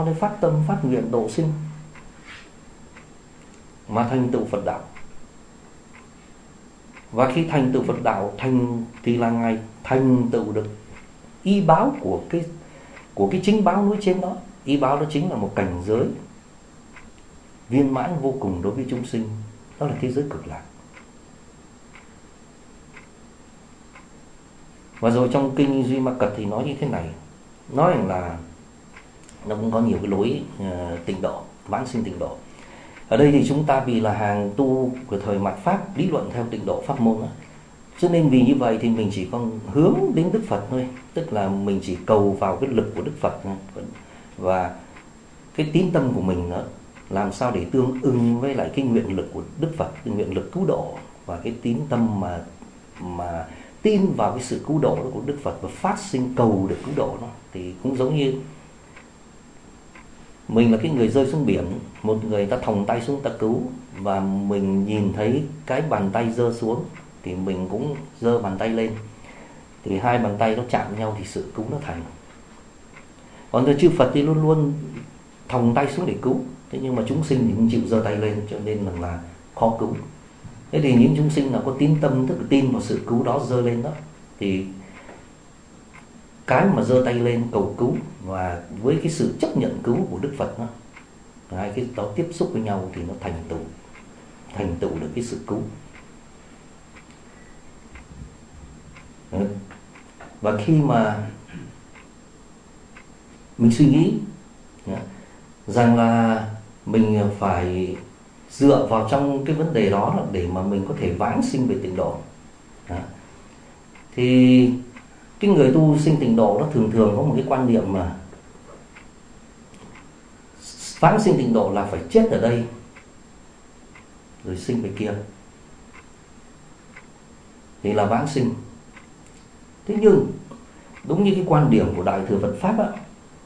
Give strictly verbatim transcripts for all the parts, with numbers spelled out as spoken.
cái phát tâm phát nguyện độ sinh mà thành tựu Phật đạo. Và khi thành tựu Phật đạo thành thì là ngày thành tựu được y báo của cái của cái chính báo nói trên đó. Y báo đó chính là một cảnh giới viên mãn vô cùng đối với chúng sinh, đó là thế giới cực lạc. Và rồi trong kinh Duy Ma Cật thì nói như thế này, nói rằng là nó cũng có nhiều cái lối uh, tịnh độ, vãng sinh tịnh độ. Ở đây thì chúng ta vì là hàng tu của thời mạt Pháp, lý luận theo tịnh độ pháp môn đó, cho nên vì như vậy thì mình chỉ còn hướng đến Đức Phật thôi. Tức là mình chỉ cầu vào cái lực của Đức Phật và cái tín tâm của mình nữa, làm sao để tương ưng với lại cái nguyện lực của Đức Phật, cái nguyện lực cứu độ, và cái tín tâm mà mà tin vào cái sự cứu độ đó của Đức Phật và phát sinh cầu được cứu độ nó. Thì cũng giống như mình là cái người rơi xuống biển, một người ta thòng tay xuống ta cứu, và mình nhìn thấy cái bàn tay giơ xuống thì mình cũng giơ bàn tay lên, thì hai bàn tay nó chạm nhau thì sự cứu nó thành. Còn từ chư Phật thì luôn luôn thòng tay xuống để cứu, thế nhưng mà chúng sinh thì không chịu giơ tay lên, cho nên là, là khó cứu. Thế thì những chúng sinh nào có tín tâm, tức là tin vào sự cứu đó, giơ lên đó, thì cái mà giơ tay lên cầu cứu và với cái sự chấp nhận cứu của Đức Phật đó, hai cái đó tiếp xúc với nhau thì nó thành tựu thành tựu được cái sự cứu. Và khi mà mình suy nghĩ rằng là mình phải dựa vào trong cái vấn đề đó để mà mình có thể vãng sinh về tịnh độ, thì cái người tu sinh tịnh độ nó thường thường có một cái quan niệm mà vãng sinh tịnh độ là phải chết ở đây rồi sinh về kia thì là vãng sinh. Thế nhưng đúng như cái quan điểm của Đại thừa Phật Pháp á,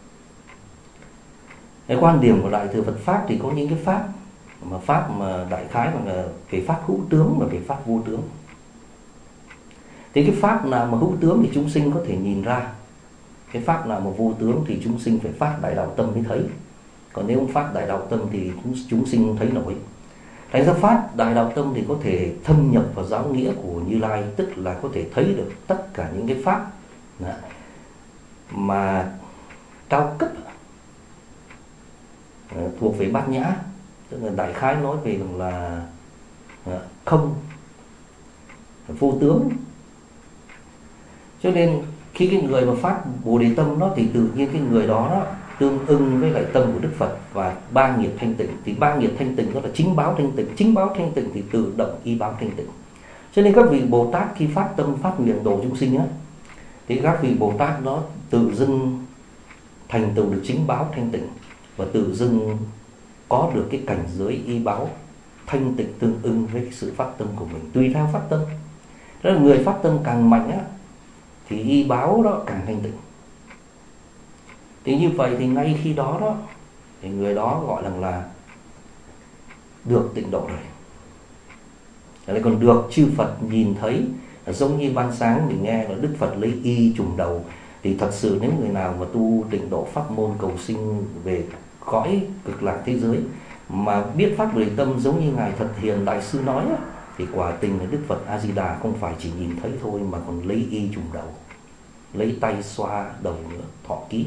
cái quan điểm của Đại thừa Phật Pháp thì có những cái pháp mà pháp mà đại khái là về pháp hữu tướng và về pháp vô tướng. Thì cái pháp nào mà hữu tướng thì chúng sinh có thể nhìn ra, cái pháp nào mà vô tướng thì chúng sinh phải phát đại đạo tâm mới thấy. Còn nếu không phát đại đạo tâm thì chúng, chúng sinh không thấy nổi. Thành ra phát đại đạo tâm thì có thể thâm nhập vào giáo nghĩa của Như Lai, tức là có thể thấy được tất cả những cái pháp mà cao cấp thuộc về bát nhã, tức là đại khái nói về là không, vô tướng. Cho nên khi cái người mà phát Bồ Đề tâm đó thì tự nhiên cái người đó, đó tương ưng với lại tâm của Đức Phật và ba nghiệp thanh tịnh. Thì ba nghiệp thanh tịnh đó là chính báo thanh tịnh, chính báo thanh tịnh thì tự động y báo thanh tịnh. Cho nên các vị Bồ Tát khi phát tâm phát nguyện độ chúng sinh á, thì các vị Bồ Tát đó tự dưng thành tựu được chính báo thanh tịnh và tự dưng có được cái cảnh giới y báo thanh tịnh tương ưng với cái sự phát tâm của mình, tùy theo phát tâm. Đó là người phát tâm càng mạnh á thì y báo đó càng thanh tịnh. Thì như vậy thì ngay khi đó đó thì người đó gọi là là được tịnh độ rồi. Lại còn được chư Phật nhìn thấy, giống như ban sáng mình nghe là Đức Phật lấy y trùm đầu. Thì thật sự nếu người nào mà tu tịnh độ pháp môn cầu sinh về cõi cực lạc thế giới mà biết phát Bồ Đề tâm giống như ngài Thật Hiền đại sư nói á, thì quả tình là Đức Phật A Di Đà không phải chỉ nhìn thấy thôi mà còn lấy y trùm đầu, lấy tay xoa đầu nữa, thọ ký.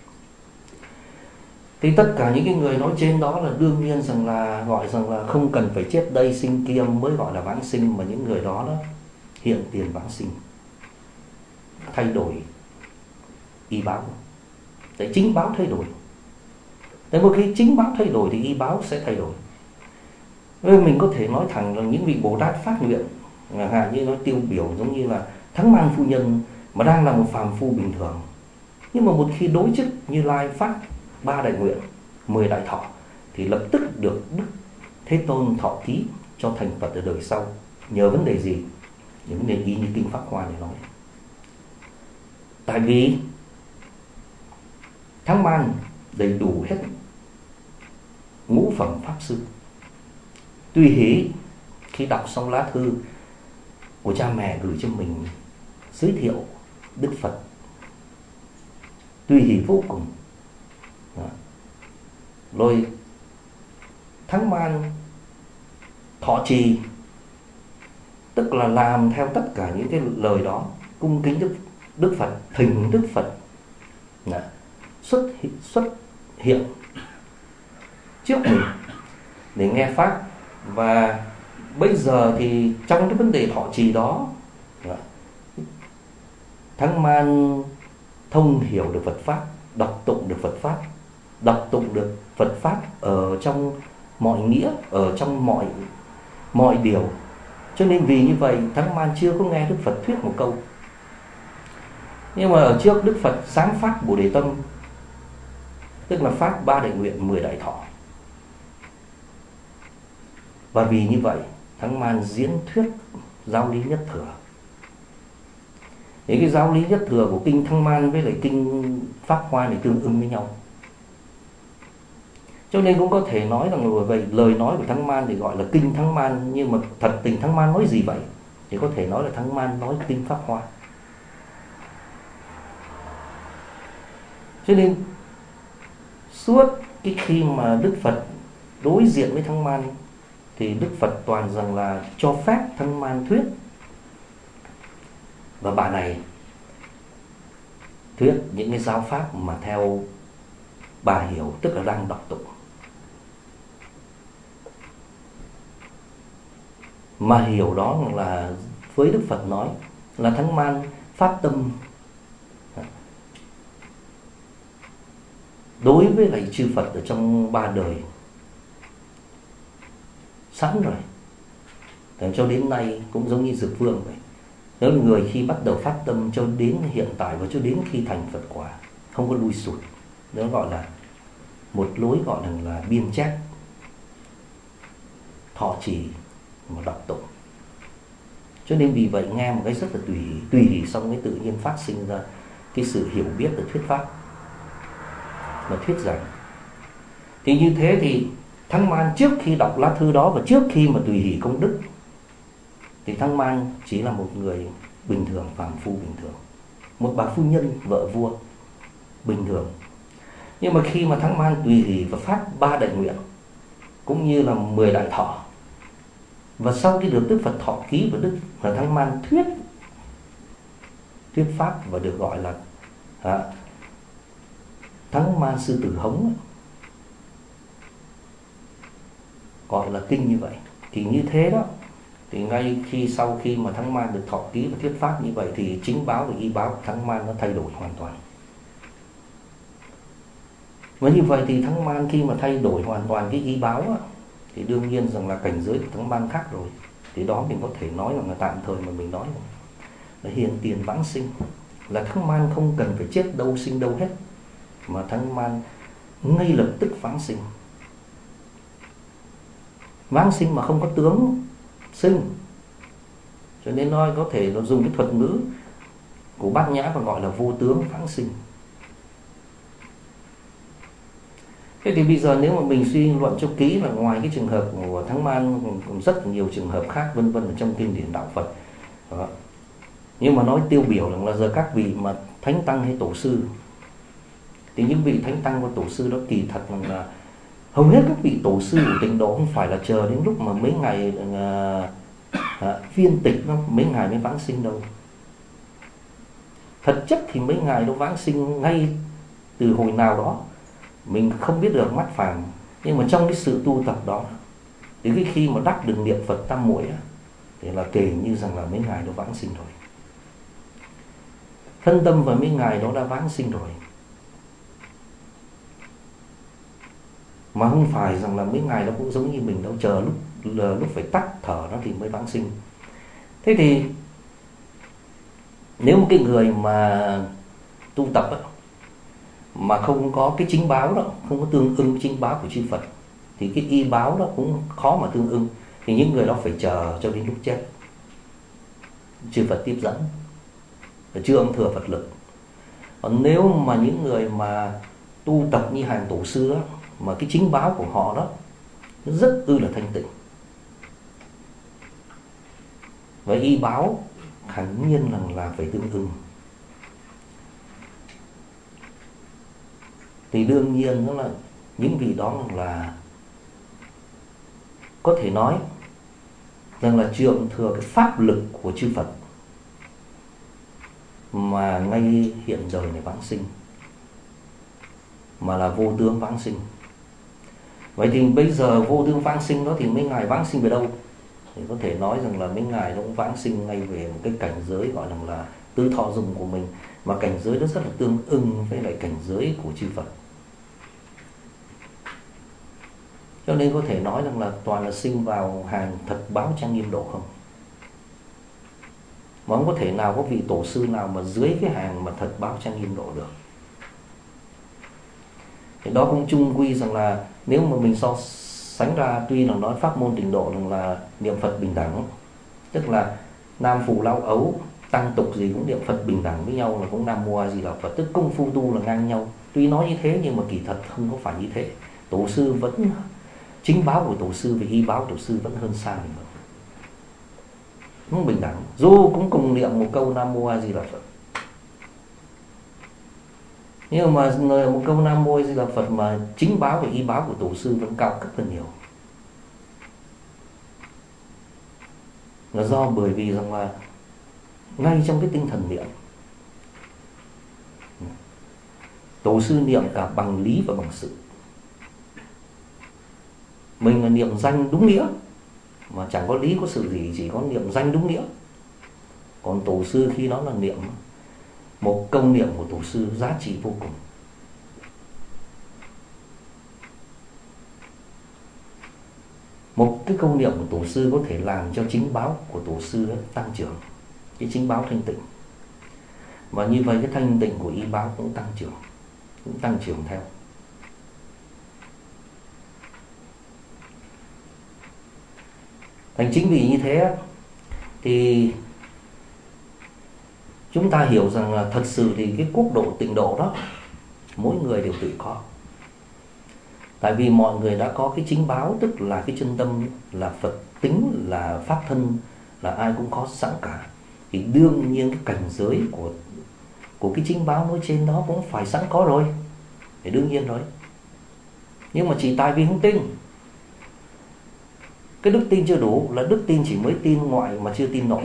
Thì tất cả những cái người nói trên đó là đương nhiên rằng là gọi rằng là không cần phải chết đây sinh kia mới gọi là vãng sinh, mà những người đó đó hiện tiền vãng sinh, thay đổi y báo. Để chính báo thay đổi. Để một khi chính báo thay đổi thì y báo sẽ thay đổi. Nên mình có thể nói thẳng là những vị Bồ Tát phát nguyện, chẳng hạn như nói tiêu biểu giống như là Thắng Man phu nhân mà đang là một phàm phu bình thường, nhưng mà một khi đối chức Như Lai phát ba đại nguyện, mười đại thọ thì lập tức được Đức Thế Tôn thọ ký cho thành Phật ở đời sau. Nhờ vấn đề gì? Những vấn đề y như kinh Pháp Hoa này nói. Tại vì Thắng Man đầy đủ hết ngũ phẩm pháp sư. Tuy hỷ khi đọc xong lá thư của cha mẹ gửi cho mình giới thiệu Đức Phật, tuy hỷ vô cùng. rồi Thắng Man thọ trì, tức là làm theo tất cả những cái lời đó, cung kính Đức Đức Phật, thỉnh Đức Phật Đã. xuất xuất hiện trước mình để nghe pháp. Và bây giờ thì trong cái vấn đề thọ trì đó, Thắng Man thông hiểu được Phật pháp, đọc tụng được Phật pháp, đọc tụng được Phật pháp ở trong mọi nghĩa, ở trong mọi mọi điều. Cho nên vì như vậy Thắng Man chưa có nghe Đức Phật thuyết một câu. Nhưng mà ở trước Đức Phật sáng phát Bồ Đề Tâm, tức là phát ba đại nguyện mười đại thọ. Và vì như vậy Thắng Man diễn thuyết giáo lý nhất thừa. Thì cái giáo lý nhất thừa của kinh Thắng Man với lại kinh Pháp Hoa này tương ưng với nhau. Cho nên cũng có thể nói rằng là vậy, lời nói của Thắng Man thì gọi là kinh Thắng Man, nhưng mà thật tình Thắng Man nói gì vậy? Thì có thể nói là Thắng Man nói kinh Pháp Hoa. Cho nên suốt cái khi mà Đức Phật đối diện với Thắng Man thì Đức Phật toàn rằng là cho phép Thắng Man thuyết. Và bà này thuyết những cái giáo pháp mà theo bà hiểu, tức là đang đọc tụng. Mà hiểu đó là với Đức Phật nói là Thắng Man phát tâm đối với lại chư Phật ở trong ba đời sẵn rồi. Thế cho đến nay cũng giống như Dược Vương vậy. Nếu người khi bắt đầu phát tâm cho đến hiện tại và cho đến khi thành Phật quả, không có lui sụt. Nó gọi là một lối gọi là, là biên chép, thọ trì mà đọc tụng. Cho nên vì vậy nghe một cái rất là tùy tùy hỷ, xong cái tự nhiên phát sinh ra cái sự hiểu biết về thuyết pháp và thuyết giảng. Thì như thế thì Thắng Man trước khi đọc lá thư đó và trước khi mà tùy hỷ công đức thì Thắng Man chỉ là một người bình thường, phàm phu bình thường, một bà phu nhân vợ vua bình thường. Nhưng mà khi mà Thắng Man tùy hỷ và phát ba đại nguyện cũng như là mười đại thọ, và sau khi được Đức Phật thọ ký và Đức và Thắng Man thuyết thuyết pháp và được gọi là à, Thắng Man sư tử hống, gọi là kinh như vậy. Thì như thế đó, thì ngay khi sau khi mà Thắng Man được thọ ký và thuyết pháp như vậy thì chính báo và y báo của Thắng Man nó thay đổi hoàn toàn. Và như vậy thì Thắng Man khi mà thay đổi hoàn toàn cái y báo á, thì đương nhiên rằng là cảnh giới của Thắng Man khác rồi. Thì đó mình có thể nói rằng là tạm thời mà mình nói là hiền tiền vãng sinh, là Thắng Man không cần phải chết đâu sinh đâu hết, mà Thắng Man ngay lập tức vãng sinh. Vãng sinh mà không có tướng sinh, cho nên nói có thể nó dùng cái thuật ngữ của Bát Nhã và gọi là vô tướng vãng sinh. Thế thì bây giờ nếu mà mình suy luận cho kỹ là ngoài cái trường hợp của Thắng Man còn rất nhiều trường hợp khác vân vân ở trong kinh điển đạo Phật đó. Nhưng mà nói tiêu biểu là giờ các vị mà thánh tăng hay tổ sư, thì những vị thánh tăng và tổ sư đó kỳ thật là hầu hết các vị tổ sư của tịnh độ không phải là chờ đến lúc mà mấy ngày à, à, phiên tịch nó mấy ngày mới vãng sinh đâu. Thật chất thì mấy ngày đó vãng sinh ngay từ hồi nào đó mình không biết được mắt phàm, nhưng mà trong cái sự tu tập đó thì cái khi mà đắc được niệm Phật tam muội thì là kể như rằng là mấy ngày đó vãng sinh rồi. Thân tâm vào mấy ngày đó đã vãng sinh rồi, mà không phải rằng là mấy ngày đó cũng giống như mình đâu, chờ lúc lúc phải tắt thở nó thì mới vãng sinh. Thế thì nếu một cái người mà tu tập á, mà không có cái chính báo đó, không có tương ưng chính báo của chư Phật, thì cái y báo đó cũng khó mà tương ưng. Thì những người đó phải chờ cho đến lúc chết chư Phật tiếp dẫn và chưa ông thừa Phật lực. Còn nếu mà những người mà tu tập như hàng tổ sư đó, mà cái chính báo của họ đó nó rất ư là thanh tịnh, và y báo khẳng nhiên là, là phải tương ưng, thì đương nhiên nó là những vị đó là có thể nói rằng là trượng thừa cái pháp lực của chư Phật mà ngay hiện đời này vãng sinh, mà là vô tướng vãng sinh. Vậy thì bây giờ vô tướng vãng sinh đó thì mấy ngài vãng sinh về đâu? Thì có thể nói rằng là mấy ngài nó cũng vãng sinh ngay về một cái cảnh giới gọi là, là tứ thọ dung của mình, mà cảnh giới đó rất là tương ưng với lại cảnh giới của chư Phật. Cho nên có thể nói rằng là toàn là sinh vào hàng thật báo trang nghiêm độ không. Mà không có thể nào có vị tổ sư nào mà dưới cái hàng mà thật báo trang nghiêm độ được. Thì đó cũng chung quy rằng là nếu mà mình so sánh ra, tuy là nói pháp môn tịnh độ rằng là niệm Phật bình đẳng, tức là nam phù lao ấu, tăng tục gì cũng niệm Phật bình đẳng với nhau, là cũng Nam Mô A Di Đà Phật, tức công phu tu là ngang nhau. Tuy nói như thế nhưng mà kỳ thật không có phải như thế. Tổ sư vẫn, chính báo của tổ sư và y báo của tổ sư vẫn hơn xa mình. Không bình đẳng, dù cũng cùng niệm một câu Nam Mô A Di Đà Phật, nhưng mà một câu Nam Mô A Di Đà Phật mà chính báo và y báo của tổ sư vẫn cao cấp hơn nhiều. Là do bởi vì rằng là ngay trong cái tinh thần niệm, tổ sư niệm cả bằng lý và bằng sự. Mình là niệm danh đúng nghĩa mà chẳng có lý có sự gì, chỉ có niệm danh đúng nghĩa. Còn tổ sư khi đó là niệm, một câu niệm của tổ sư giá trị vô cùng. Một cái câu niệm của tổ sư có thể làm cho chính báo của tổ sư tăng trưởng, cái chính báo thanh tịnh. Và như vậy cái thanh tịnh của y báo cũng tăng trưởng, cũng tăng trưởng theo. Thành chính vì như thế thì chúng ta hiểu rằng là thật sự thì cái quốc độ tịnh độ đó mỗi người đều tự có. Tại vì mọi người đã có cái chính báo, tức là cái chân tâm, là Phật tính, là pháp thân, là ai cũng có sẵn cả. Thì đương nhiên cái cảnh giới của của cái chính báo nói trên đó cũng phải sẵn có rồi, thì đương nhiên rồi. Nhưng mà chỉ tại vì không tin, cái đức tin chưa đủ, là đức tin chỉ mới tin ngoại mà chưa tin nội.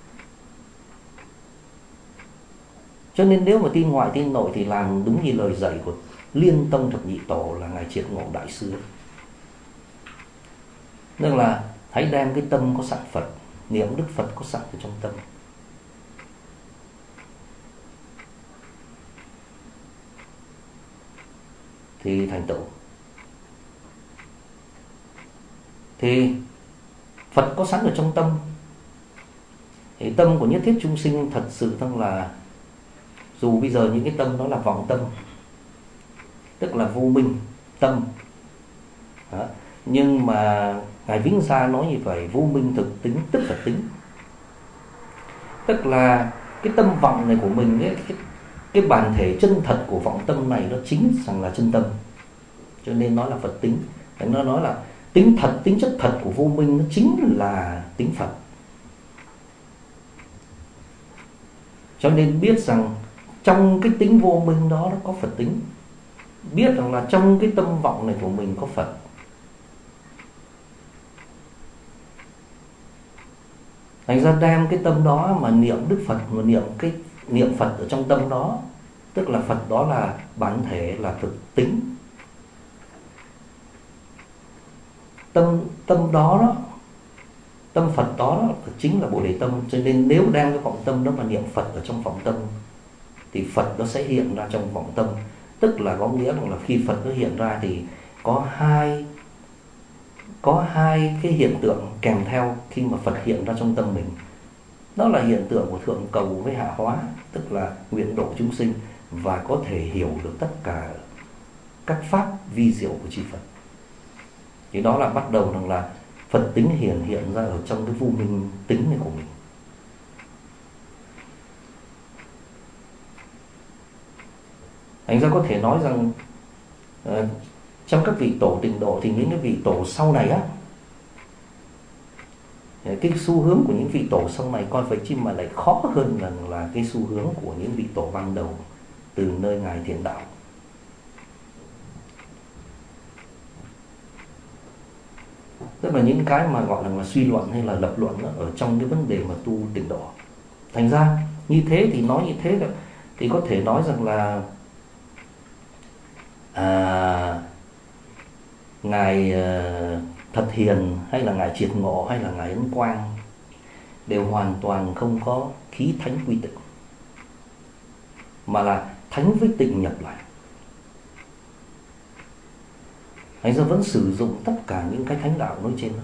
Cho nên nếu mà tin ngoại tin nội thì làm đúng như lời dạy của Liên Tông Thập Nhị Tổ là Ngài Triệt Ngộ Đại Sư. Nên là hãy đem cái tâm có sẵn Phật, niệm Đức Phật có sẵn ở trong tâm. Thì thành tựu. Thì Phật có sẵn ở trong tâm. Thì tâm của nhất thiết chúng sinh thật sự rằng là, dù bây giờ những cái tâm đó là vọng tâm, tức là vô minh tâm đó. Nhưng mà Ngài Vĩnh Gia nói như vậy, vô minh thực tính tức là tính. Tức là cái tâm vọng này của mình ấy, cái, cái bản thể chân thật của vọng tâm này nó chính rằng là chân tâm. Cho nên nói là Phật tính. Nó nói là tính thật, tính chất thật của vô minh nó chính là tính Phật. Cho nên biết rằng trong cái tính vô minh đó nó có Phật tính. Biết rằng là trong cái tâm vọng này của mình có Phật. Thành ra đem cái tâm đó mà niệm Đức Phật, mà niệm cái niệm Phật ở trong tâm đó, tức là Phật đó là bản thể, là thực tính. Tâm tâm đó đó, tâm Phật đó, đó chính là Bồ Đề tâm. Cho nên nếu đem cái vọng tâm đó mà niệm Phật ở trong vọng tâm thì Phật nó sẽ hiện ra trong vọng tâm. Tức là có nghĩa là khi Phật nó hiện ra thì có hai có hai cái hiện tượng kèm theo khi mà Phật hiện ra trong tâm mình. Đó là hiện tượng của thượng cầu với hạ hóa, tức là nguyện độ chúng sinh và có thể hiểu được tất cả các pháp vi diệu của chư Phật. Thì đó là bắt đầu rằng là Phật tính hiện hiện ra ở trong cái vô minh tính này của mình. Thành ra có thể nói rằng uh, trong các vị tổ tịnh độ thì những cái vị tổ sau này á, cái xu hướng của những vị tổ sau này coi phải chi mà lại khó hơn là, là cái xu hướng của những vị tổ ban đầu từ nơi Ngài Thiện Đạo. Tức là những cái mà gọi là, là suy luận hay là lập luận đó, ở trong cái vấn đề mà tu tịnh độ. Thành ra như thế thì nói như thế là thì có thể nói rằng là à, ngài uh, Thật Hiền hay là ngài Triệt Ngộ hay là ngài Ấn Quang đều hoàn toàn không có khí thánh quy tịnh, mà là thánh với tịnh nhập lại. Thành ra vẫn sử dụng tất cả những cái thánh đạo nói trên đó.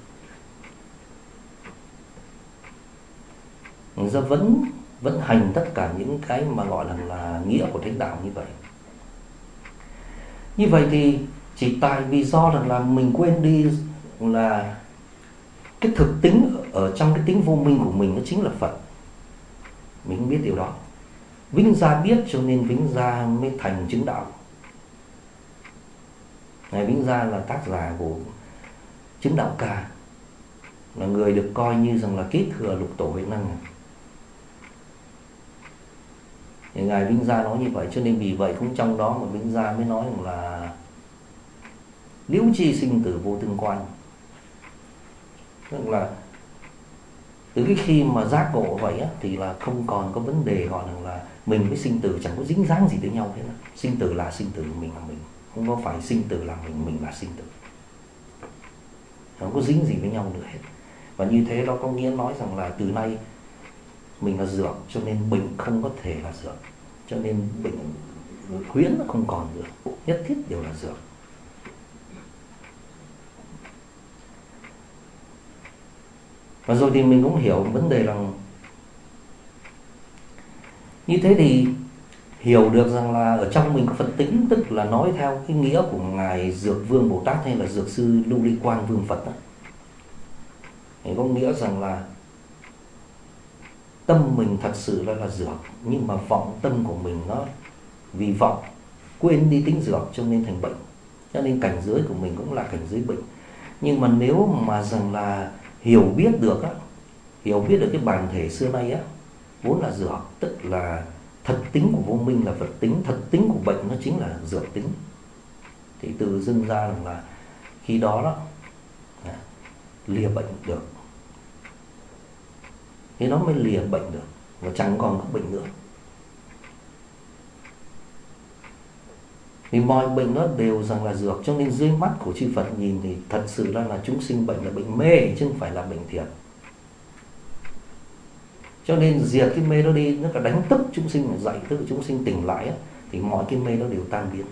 Thành ra vẫn vẫn hành tất cả những cái mà gọi là, là nghĩa của thánh đạo như vậy. Như vậy thì chỉ tại vì do rằng là mình quên đi là cái thực tính ở trong cái tính vô minh của mình nó chính là Phật. Mình không biết điều đó. Vĩnh Gia biết cho nên Vĩnh Gia mới thành chứng đạo. Ngài Vĩnh Gia là tác giả của chứng đạo ca, là người được coi như rằng là kế thừa lục tổ huệ năng. Thì ngài Vĩnh Gia nói như vậy, cho nên vì vậy cũng trong đó mà Vĩnh Gia mới nói rằng là liễu chi sinh tử vô tương quan. Tức là từ cái khi mà giác ngộ vậy á, thì là không còn có vấn đề gọi là, là mình với sinh tử chẳng có dính dáng gì tới nhau hết. Sinh tử là sinh tử, mình là mình, không có phải sinh tử là mình, mình là sinh tử, không có dính gì với nhau nữa hết. Và như thế đó có nghĩa nói rằng là từ nay mình là dược, cho nên bệnh không có thể là dược, cho nên bệnh huyễn nó không còn nữa, nhất thiết đều là dược. Và rồi thì mình cũng hiểu vấn đề là như thế thì hiểu được rằng là ở trong mình có Phật tính, tức là nói theo cái nghĩa của ngài Dược Vương Bồ Tát hay là Dược sư Lưu Ly Quang Vương Phật đó. Thì có nghĩa rằng là tâm mình thật sự là là dược, nhưng mà vọng tâm của mình nó vì vọng quên đi tính dược cho nên thành bệnh. Cho nên cảnh giới của mình cũng là cảnh giới bệnh. Nhưng mà nếu mà rằng là hiểu biết được á, hiểu biết được cái bản thể xưa nay á, vốn là dược, tức là thật tính của vô minh là Phật tính, thật tính của bệnh nó chính là dược tính, thì từ dưng ra rằng là khi đó đó lìa bệnh được, thì nó mới lìa bệnh được và chẳng còn có bệnh nữa. Vì mọi bệnh nó đều rằng là dược, cho nên dưới mắt của chư Phật nhìn thì thật sự ra là chúng sinh bệnh là bệnh mê chứ không phải là bệnh thiệt. Cho nên diệt cái mê đó đi, nó cả đánh thức chúng sinh, mà dạy thức chúng sinh tỉnh lại á, thì mọi cái mê đó đều tan biến.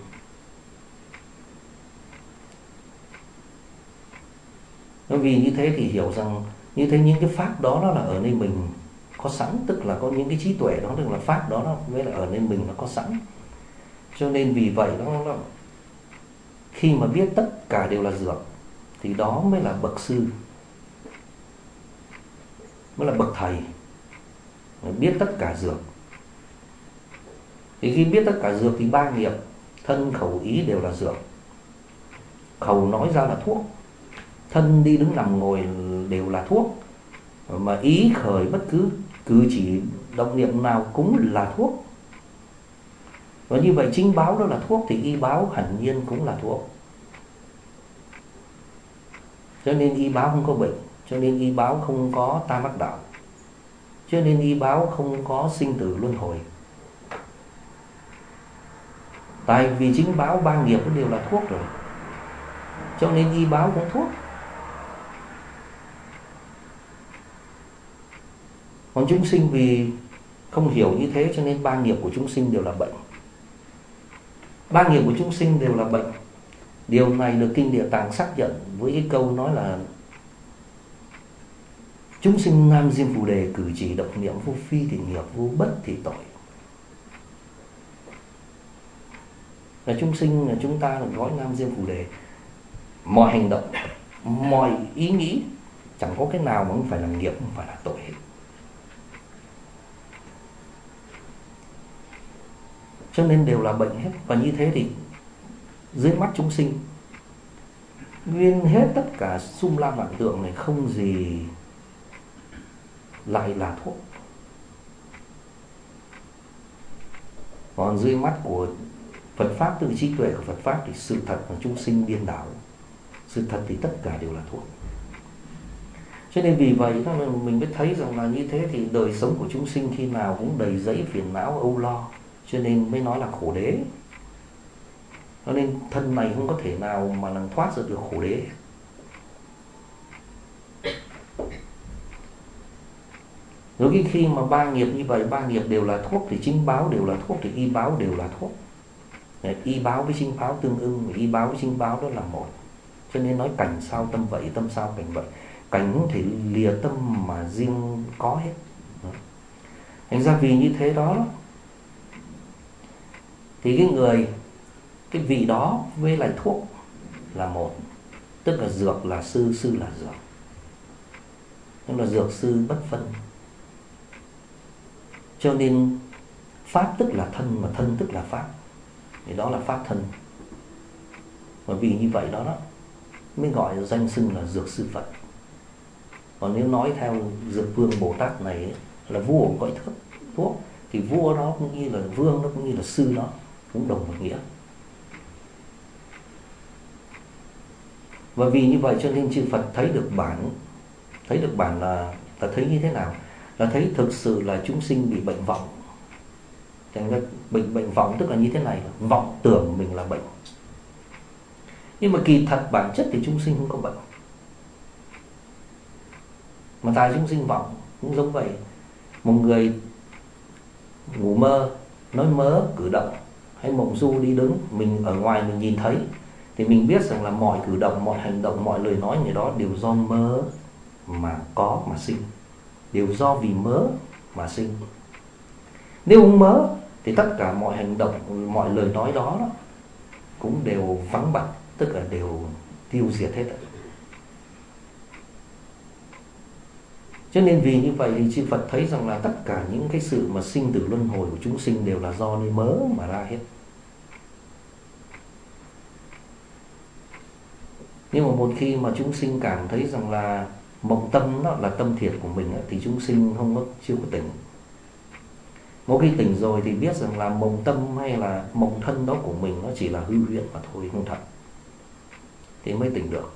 Bởi vì như thế thì hiểu rằng như thế những cái pháp đó nó là ở nơi mình có sẵn, tức là có những cái trí tuệ đó, tức là pháp đó nó mới là ở nơi mình nó có sẵn. Cho nên vì vậy đó, nó khi mà biết tất cả đều là dược thì đó mới là bậc sư, mới là bậc thầy, biết tất cả dược. Thì khi biết tất cả dược thì ba nghiệp thân khẩu ý đều là dược. Khẩu nói ra là thuốc, thân đi đứng nằm ngồi đều là thuốc, mà ý khởi bất cứ cử chỉ động niệm nào cũng là thuốc. Và như vậy chính báo đó là thuốc thì y báo hẳn nhiên cũng là thuốc. Cho nên y báo không có bệnh, cho nên y báo không có tam ác đạo, cho nên y báo không có sinh tử luân hồi. Tại vì chính báo ba nghiệp cũng đều là thuốc rồi, cho nên y báo cũng thuốc. Còn chúng sinh vì không hiểu như thế cho nên ba nghiệp của chúng sinh đều là bệnh. Ba nghiệp của chúng sinh đều là bệnh. Điều này được Kinh Địa Tạng xác nhận với cái câu nói là chúng sinh nam diêm phù đề, cử chỉ động niệm vô phi thì nghiệp, vô bất thì tội. Là chúng sinh là chúng ta là gói nam diêm phù đề, mọi hành động, mọi ý nghĩ chẳng có cái nào mà không phải là nghiệp, không phải là tội hết. Cho nên đều là bệnh hết. Và như thế thì dưới mắt chúng sinh nguyên hết tất cả sum lam vạn tượng này không gì lại là thuốc. Còn dưới mắt của Phật Pháp, từ trí tuệ của Phật Pháp thì sự thật là chúng sinh điên đảo. Sự thật thì tất cả đều là thuốc. Cho nên vì vậy mình mới thấy rằng là như thế thì đời sống của chúng sinh khi nào cũng đầy dẫy phiền não âu lo, cho nên mới nói là khổ đế. Cho nên thân này không có thể nào mà làm thoát ra được khổ đế. Rồi cái khi mà ba nghiệp như vậy, ba nghiệp đều là thuốc thì chính báo đều là thuốc thì y báo đều là thuốc. Y báo với chính báo tương ưng, y báo với chính báo đó là một. Cho nên nói cảnh sao tâm vậy, tâm sao cảnh vậy. Cảnh không thể lìa tâm mà riêng có hết. Thành ra vì như thế đó thì cái người, cái vị đó với lại thuốc là một. Tức là dược là sư, sư là dược. Nhưng là dược sư bất phân. Cho nên pháp tức là thân, mà thân tức là pháp. Thì đó là pháp thân. Và vì như vậy đó, đó mới gọi danh xưng là dược sư Phật. Còn nếu nói theo Dược Vương Bồ Tát này ấy, là vua của cõi thức thuốc, thì vua đó cũng như là vương, nó cũng như là sư đó, cũng đồng một nghĩa. Và vì như vậy cho nên chư Phật thấy được bản, thấy được bản là, là thấy như thế nào? Là thấy thực sự là chúng sinh bị bệnh vọng. Thành ra bệnh bệnh vọng tức là như thế này, vọng tưởng mình là bệnh. Nhưng mà kỳ thật bản chất thì chúng sinh không có bệnh. Mà tại chúng sinh vọng cũng giống vậy. Một người ngủ mơ, nói mớ, cử động, hay mộng du đi đứng, mình ở ngoài mình nhìn thấy, thì mình biết rằng là mọi cử động, mọi hành động, mọi lời nói người đó đều do mơ mà có mà sinh. Đều do vì mớ mà sinh. Nếu không mớ thì tất cả mọi hành động, mọi lời nói đó, đó cũng đều vắng bặt, tức là đều tiêu diệt hết. Cho nên vì như vậy thì chư Phật thấy rằng là tất cả những cái sự mà sinh tử luân hồi của chúng sinh đều là do nơi mớ mà ra hết. Nhưng mà một khi mà chúng sinh cảm thấy rằng là mộng tâm đó là tâm thiệt của mình, thì chúng sinh không có, chưa có tỉnh. Một khi tỉnh rồi thì biết rằng là mộng tâm hay là mộng thân đó của mình nó chỉ là hư huyễn mà thôi, không thật. Thì mới tỉnh được.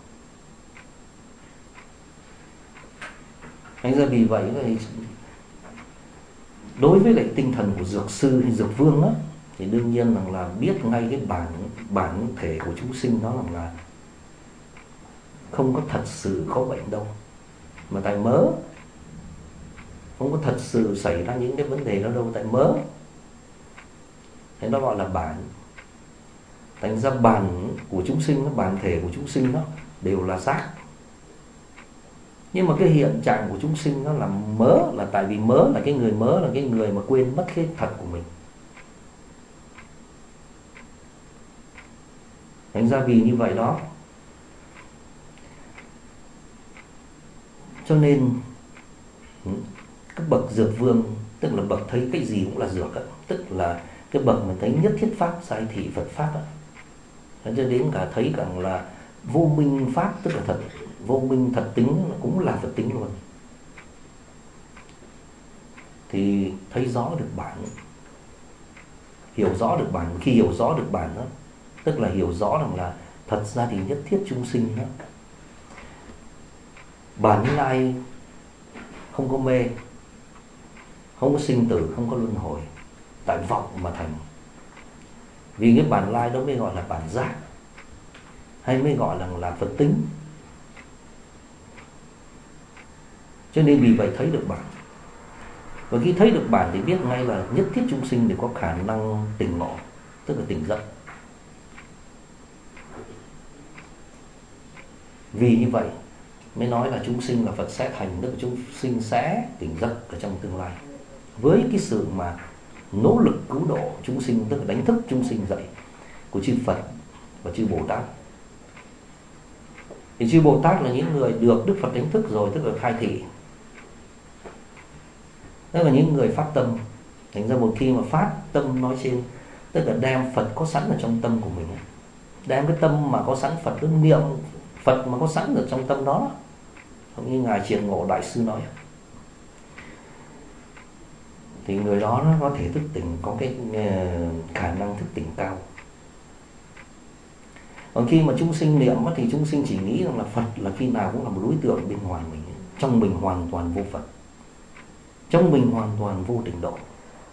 Thành ra vì vậy thì đối với lại tinh thần của dược sư hay dược vương đó, thì đương nhiên rằng là biết ngay cái bản bản thể của chúng sinh đó rằng là không có thật sự có bệnh đâu, mà tại mớ. Không có thật sự xảy ra những cái vấn đề đó đâu, tại mớ. Thế nó gọi là bản. Thành ra bản của chúng sinh, bản thể của chúng sinh đó đều là giác. Nhưng mà cái hiện trạng của chúng sinh nó là mớ, là tại vì mớ là cái người mớ, là cái người mà quên mất cái thật của mình. Thành ra vì như vậy đó, cho nên các bậc dược vương, tức là bậc thấy cái gì cũng là dược đó, tức là cái bậc mà thấy nhất thiết pháp giai thị Phật pháp đó. Cho đến cả thấy rằng là vô minh pháp, tức là thật, vô minh thật tính cũng là Phật tính luôn. Thì thấy rõ được bản, hiểu rõ được bản. Khi hiểu rõ được bản đó, tức là hiểu rõ rằng là thật ra thì nhất thiết chúng sinh đó, bản lai không có mê, không có sinh tử, không có luân hồi, tại vọng mà thành. Vì cái bản lai đó mới gọi là bản giác, hay mới gọi là, là Phật tính. Cho nên vì vậy thấy được bản. Và khi thấy được bản thì biết ngay là nhất thiết chúng sinh đều có khả năng tỉnh ngộ, tức là tỉnh giấc. Vì như vậy mới nói là chúng sinh là Phật sẽ thành, tức là chúng sinh sẽ tỉnh giấc ở trong tương lai. Với cái sự mà nỗ lực cứu độ chúng sinh, tức là đánh thức chúng sinh dậy của chư Phật và chư Bồ Tát. Thì chư Bồ Tát là những người được Đức Phật đánh thức rồi, tức là khai thị. Tức là những người phát tâm. Thành ra một khi mà phát tâm nói trên, tức là đem Phật có sẵn ở trong tâm của mình, đem cái tâm mà có sẵn Phật, cái niệm Phật mà có sẵn ở trong tâm đó, giống như Ngài Triền Ngộ Đại Sư nói, thì người đó nó có thể thức tỉnh, có cái khả năng thức tỉnh cao. Còn khi mà chúng sinh niệm thì chúng sinh chỉ nghĩ rằng là Phật là khi nào cũng là một đối tượng bên ngoài mình, trong mình hoàn toàn vô Phật, trong mình hoàn toàn vô tịnh độ.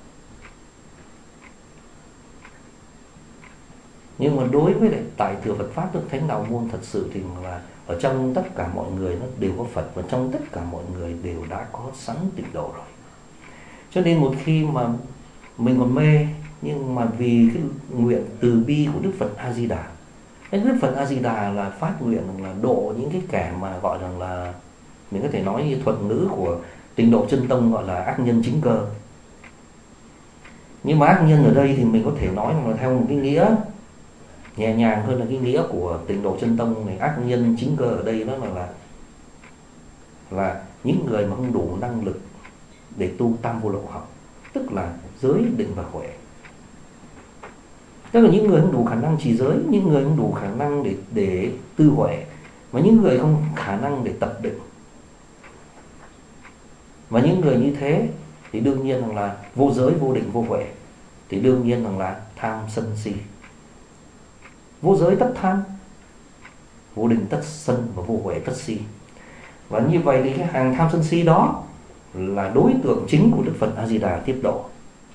Nhưng mà đối với lại tại thừa Phật pháp Đức Thánh Đạo Môn thật sự thì là ở trong tất cả mọi người nó đều có Phật, và trong tất cả mọi người đều đã có sẵn tịnh độ rồi. Cho nên một khi mà mình còn mê, nhưng mà vì cái nguyện từ bi của Đức Phật A Di Đà, cái Đức Phật A Di Đà là phát nguyện là độ những cái kẻ mà gọi rằng là, mình có thể nói như thuật ngữ của Tịnh Độ Chân Tông gọi là ác nhân chính cơ. Nhưng mà ác nhân ở đây thì mình có thể nói là theo một cái nghĩa nhẹ nhàng hơn là cái nghĩa của Tịnh Độ Chân Tông này. Ác nhân chính cơ ở đây đó là là là những người mà không đủ năng lực để tu tam vô lậu học, tức là giới, định và huệ. Tức là những người không đủ khả năng trì giới, những người không đủ khả năng để để tư huệ, và những người không khả năng để tập định. Và những người như thế thì đương nhiên rằng là vô giới, vô định, vô huệ, thì đương nhiên rằng là tham sân si. Vô giới tất tham, vô định tất sân, và vô huệ tất si. Và như vậy thì cái hàng tham sân si đó là đối tượng chính của Đức Phật A Di Đà tiếp độ.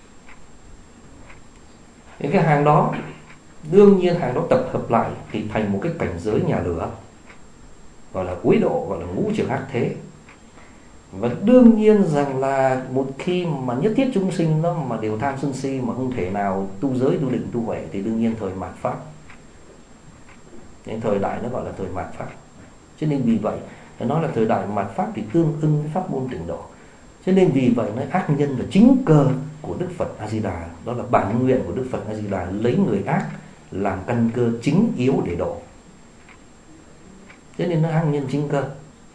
Những cái hàng đó, đương nhiên hàng đó tập hợp lại thì thành một cái cảnh giới nhà lửa, gọi là cuối độ, gọi là ngũ trường ác thế. Và đương nhiên rằng là một khi mà nhất thiết chúng sinh đó mà đều tham sân si, mà không thể nào tu giới, tu định, tu huệ, thì đương nhiên thời mạt pháp, những thời đại nó gọi là thời mạt pháp. Cho nên vì vậy phải nói là thời đại mạt pháp thì tương ưng với pháp môn tịnh độ. Cho nên vì vậy nói ác nhân là chính cơ của Đức Phật A Di Đà, đó là bản nguyện của Đức Phật A Di Đà lấy người ác làm căn cơ chính yếu để độ. Cho nên nó ác nhân chính cơ.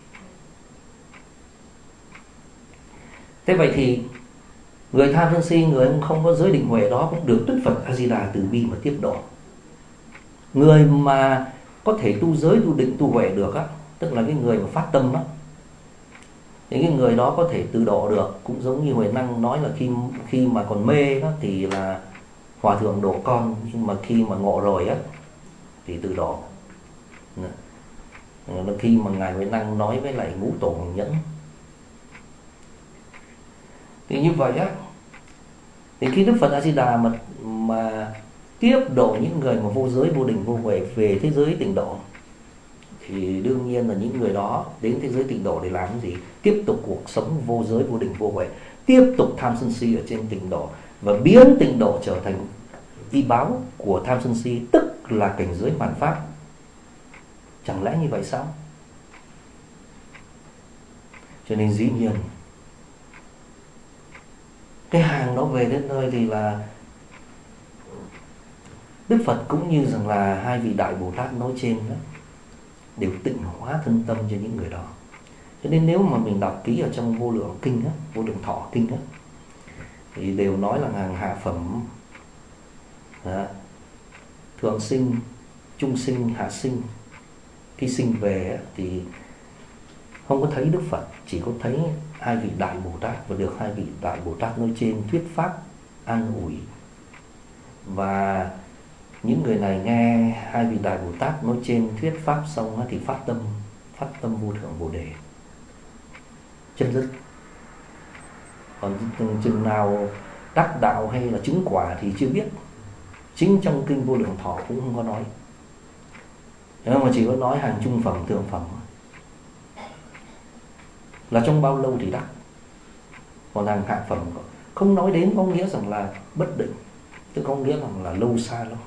Thế vậy thì người tham sân si, người không có giới định huệ đó cũng được Đức Phật A Di Đà từ bi mà tiếp độ. Người mà có thể tu giới, tu định, tu huệ được á, tức là cái người mà phát tâm á, những cái người đó có thể tự độ được. Cũng giống như Huệ Năng nói là khi khi mà còn mê đó thì là hòa thượng độ con, nhưng mà khi mà ngộ rồi á thì tự độ. Là khi mà ngài Huệ Năng nói với lại Ngũ Tổ Hoàng Nhẫn. Thì như vậy á, thì khi Đức Phật A Di Đà mà mà tiếp độ những người mà vô giới, vô định, vô huệ về thế giới tịnh độ, thì đương nhiên là những người đó đến thế giới tịnh độ để làm cái gì? Tiếp tục cuộc sống vô giới, vô định, vô huệ, tiếp tục tham sân si ở trên tịnh độ, và biến tịnh độ trở thành y báo của tham sân si, tức là cảnh giới mạt pháp. Chẳng lẽ như vậy sao? Cho nên dĩ nhiên cái hàng đó về đến nơi thì là Đức Phật cũng như rằng là hai vị Đại Bồ Tát nói trên đó đều tịnh hóa thân tâm cho những người đó. Cho nên nếu mà mình đọc kỹ ở trong Vô Lượng Kinh á, Vô Lượng Thọ Kinh á, thì đều nói là hàng hạ phẩm, đó, thượng sinh, trung sinh, hạ sinh. Khi sinh về á, thì không có thấy Đức Phật, chỉ có thấy hai vị Đại Bồ Tát, và được hai vị Đại Bồ Tát nói trên thuyết pháp an ủi. Và những người này nghe hai vị Đại Bồ Tát nói trên thuyết pháp xong thì phát tâm, phát tâm vô thượng Bồ Đề, chân dứt. Còn chừng nào đắc đạo hay là chứng quả thì chưa biết. Chính trong kinh Vô Lượng Thọ cũng không có nói, nhưng mà chỉ có nói hàng trung phẩm, thượng phẩm, là trong bao lâu thì đắc. Còn hàng hạ phẩm không nói đến, có nghĩa rằng là bất định, tức có nghĩa rằng là lâu xa lắm.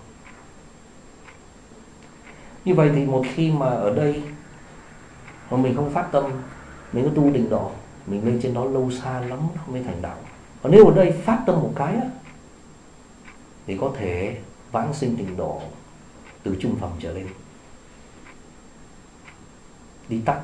Như vậy thì một khi mà ở đây mà mình không phát tâm, mình có tu định độ, mình lên trên đó lâu xa lắm không mới thành đạo. Còn nếu ở đây phát tâm một cái á, thì có thể vãng sinh tịnh độ từ trung phẩm trở lên, đi tắt.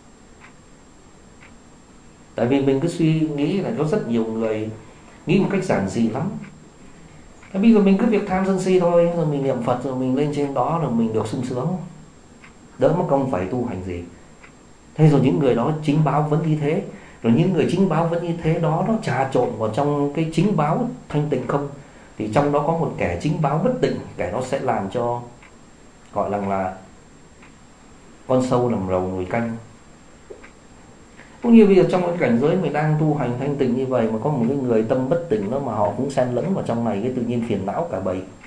Tại vì mình cứ suy nghĩ là có rất nhiều người nghĩ một cách giản dị lắm. Thế bây giờ mình cứ việc tham sân si thôi, rồi mình niệm Phật, rồi mình lên trên đó rồi mình được sung sướng, đỡ mất công phải tu hành gì. Thế rồi những người đó chính báo vẫn như thế, rồi những người chính báo vẫn như thế đó, nó trà trộn vào trong cái chính báo thanh tịnh không, thì trong đó có một kẻ chính báo bất tịnh, kẻ đó sẽ làm cho gọi là là con sâu nằm rầu nồi canh. Cũng như bây giờ trong cái cảnh giới mình đang tu hành thanh tịnh như vậy mà có một cái người tâm bất tịnh đó mà họ cũng xen lẫn vào trong này, cái tự nhiên phiền não cả bầy.